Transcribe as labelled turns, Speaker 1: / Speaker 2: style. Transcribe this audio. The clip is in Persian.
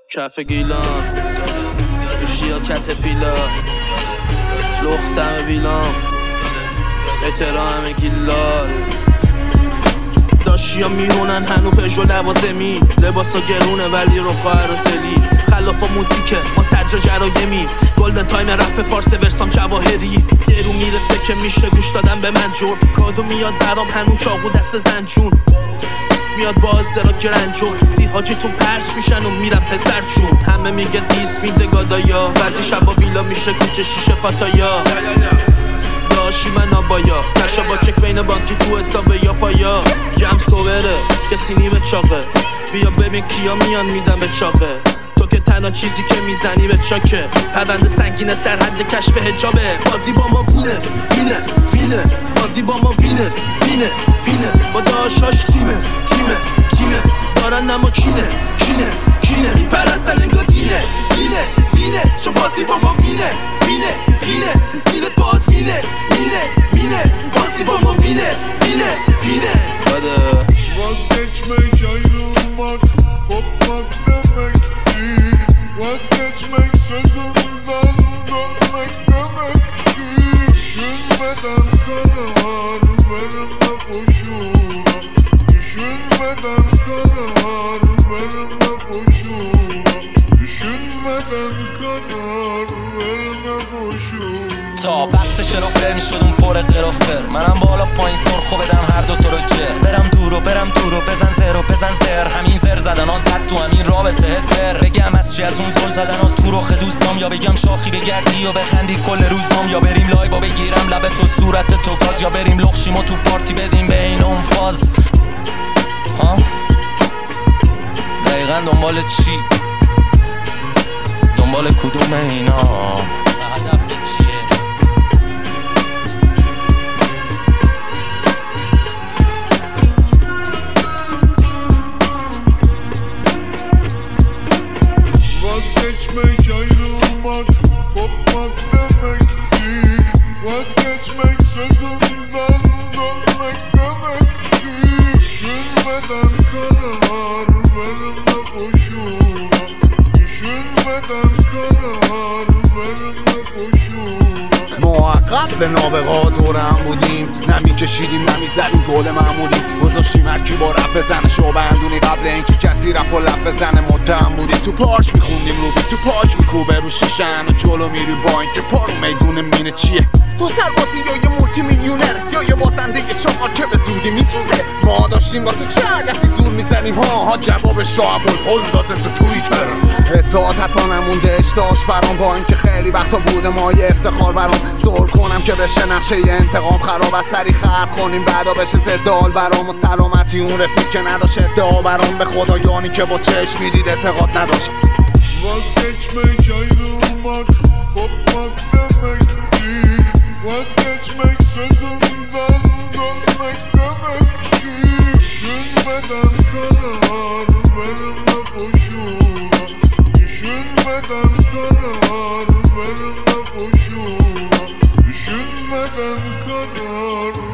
Speaker 1: کف گیلان گوشی ها کترفیلار لختم ویلام احترام گیلال داشتی ها میرونن هنو پژو لوازمی لباسا گرونه ولی رخا عروسلی خلافا موزیکه ما صدر جرایمی گلدن تایم رپ فارس ورسام جواهری یه رو میرسه که میشه گوش دادن به من جور کادو میاد برام هنو چاقو دست زنجون میاد باز را گرنجون زیحاجیتون پرش میشن و میرم پسر چون همه میگه دیس میده گادایا بعضی شبا ویلا میشه کوچه شیشه پاتایا داشی من آبایا کشا با چک بین بانکی تو حسابه یا پایا جمع صوبره کسی نی به چاقه بیا ببین کیا میان میدم به چاقه تو که تنها چیزی که میزنی به چاکه پرونده سنگینت در حد کشف حجابه بازی با ما وینه وینه وینه بازی با ما وینه وینه وینه با داشاش تیمه تیمه تیمه دارن اما کینه کینه کینه میپرستن انگار دینه دینه دینه چون بازی با ما وینه وینه وینه زیر پاد مینه مینه مینه بازی با ما vine, vine, vine. Hadi.
Speaker 2: Vazgeçmek ayrılmak, kopmak demekti. Vazgeçmek sözünden dönmek demekti. Düşünmeden karar verme boşuna. Düşünmeden karar verme boşuna. Düşünmeden karar verme boşuna.
Speaker 3: تا بستش راپر میشد اون پر قرافر منم بالا پایین سرخو بدم هر دوتا رو جر برم دور و بزن زر و بزن زر همین زر زدن ها زد تو همین رابطه تر بگم از چی از اون زل زدن ها تو رخ دوستام یا بگم شاخی بگردی و بخندی کل روز مام یا بریم لایو و بگیرم لب تو صورت تو گاز یا بریم لخشیم و تو پارتی بدیم بین اون فاز ها دقیقا دنبال چی دنبال کدوم اینا هدف چیه
Speaker 2: Vazgeçmek ayrılmak, kopmak demekti. Vazgeçmek sözünden dönmek demekti. Düşünmeden karar verme boşuna. Düşünmeden karar verme boşuna.
Speaker 4: موقت به نابغا دورم بودیم نمیکشیدیم نمیزدیم گل معمولی گذاشتیم هرکی با رپ بزنه شو بندونی قبل اینکه کسی رپ و لپ بزنه متهم بودیم تو پارک میخوندیم روبی تو پاک میکوبه رو شیشن و جلو میری با اینکه پارو میدونه مینه چیه تو سربازی یا یه مولتی میلیونر یا یه بازنده یه چهار که به زودی میسوزه ما داشتیم واسه چه اگر بیزور میزنیم ها جوابش رو ابوالهول داده تو توییتر اتحاد حتما نمونده اشتاش برام با اینکه خیلی وقتا بوده ما یه افتخار برام زور کنم که بشه نقشه یه انتقام خراب از سری خراب کنیم بعدا بشه زدال برام و سلامتی اون رفیق که نداشت ادعا برام به خدایانی که با چشم میدید اعتقاد نداشت
Speaker 2: Vazgeçmek ayrılmak, kopmak demekti. Vazgeçmek sözünden dönmek demekti. Düşünmeden karar verme boşuna. Düşünmeden karar verme boşuna. Düşünmeden karar